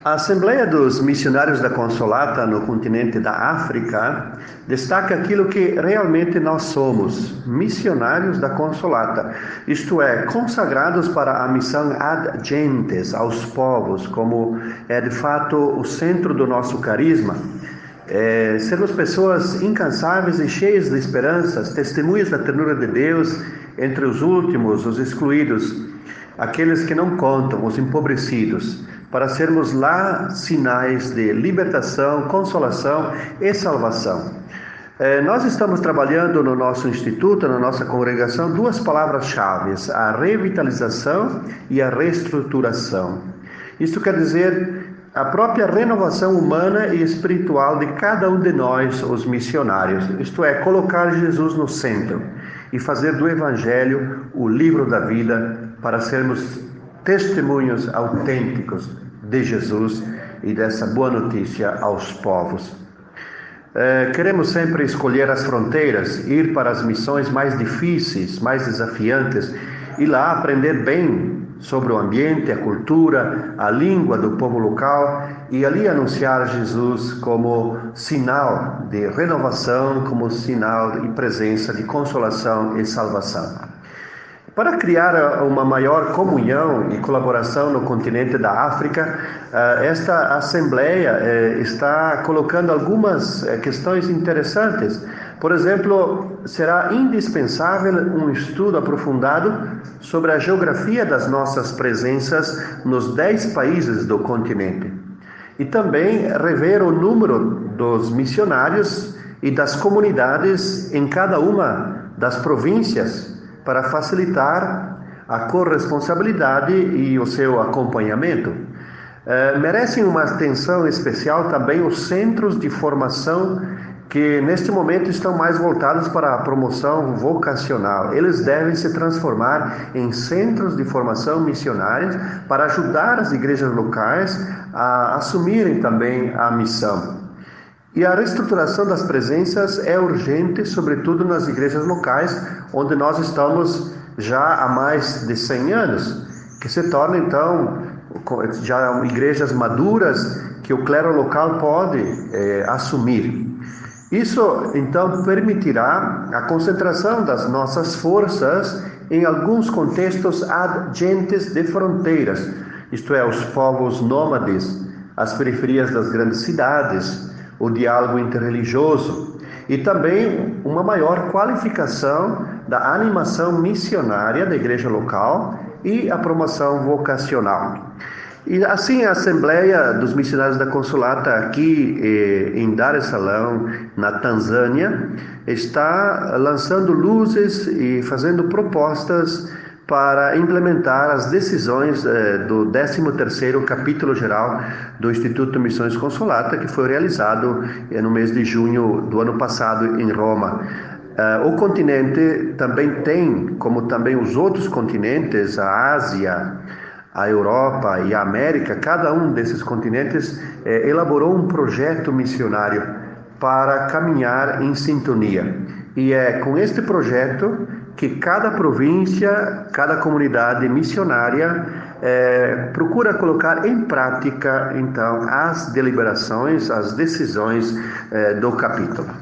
A Assembleia dos Missionários da Consolata no continente da África destaca aquilo que realmente nós somos, missionários da Consolata, isto é, consagrados para a missão ad gentes, aos povos, como é de fato o centro do nosso carisma. Sermos pessoas incansáveis e cheias de esperanças, testemunhas da ternura de Deus entre os últimos, os excluídos, aqueles que não contam, os empobrecidos, para sermos lá sinais de libertação, consolação e salvação. Nós estamos trabalhando no nosso instituto, na nossa congregação, duas palavras-chave: a revitalização e a reestruturação. Isto quer dizer a própria renovação humana e espiritual de cada um de nós, os missionários, isto é, colocar Jesus no centro e fazer do Evangelho o livro da vida para sermos testemunhos autênticos de Jesus e dessa boa notícia aos povos. Queremos sempre escolher as fronteiras, ir para as missões mais difíceis, mais desafiantes, e lá aprender bem sobre o ambiente, a cultura, a língua do povo local e ali anunciar Jesus como sinal de renovação, como sinal e presença de consolação e salvação. Para criar uma maior comunhão e colaboração no continente da África, esta Assembleia está colocando algumas questões interessantes. Por exemplo, será indispensável um estudo aprofundado sobre a geografia das nossas presenças nos 10 países do continente. E também rever o número dos missionários e das comunidades em cada uma das províncias, para facilitar a corresponsabilidade e o seu acompanhamento. Merecem uma atenção especial também os centros de formação que neste momento estão mais voltados para a promoção vocacional. Eles devem se transformar em centros de formação missionários para ajudar as igrejas locais a assumirem também a missão. E a reestruturação das presenças é urgente, sobretudo nas igrejas locais, onde nós estamos já há mais de 100 anos, que se tornam, então, já igrejas maduras que o clero local pode assumir. Isso, então, permitirá a concentração das nossas forças em alguns contextos ad gentes de fronteiras, isto é, os povos nômades, as periferias das grandes cidades, o diálogo interreligioso e também uma maior qualificação da animação missionária da igreja local e a promoção vocacional. E assim a Assembleia dos Missionários da Consolata aqui em Dar es Salaam, na Tanzânia, está lançando luzes e fazendo propostas para implementar as decisões do 13º capítulo geral do Instituto Missões Consolata, que foi realizado no mês de junho do ano passado em Roma. O continente também tem, como também os outros continentes, a Ásia, a Europa e a América, cada um desses continentes elaborou um projeto missionário para caminhar em sintonia. E é com este projeto que cada província, cada comunidade missionária procura colocar em prática, então, as deliberações, as decisões do capítulo.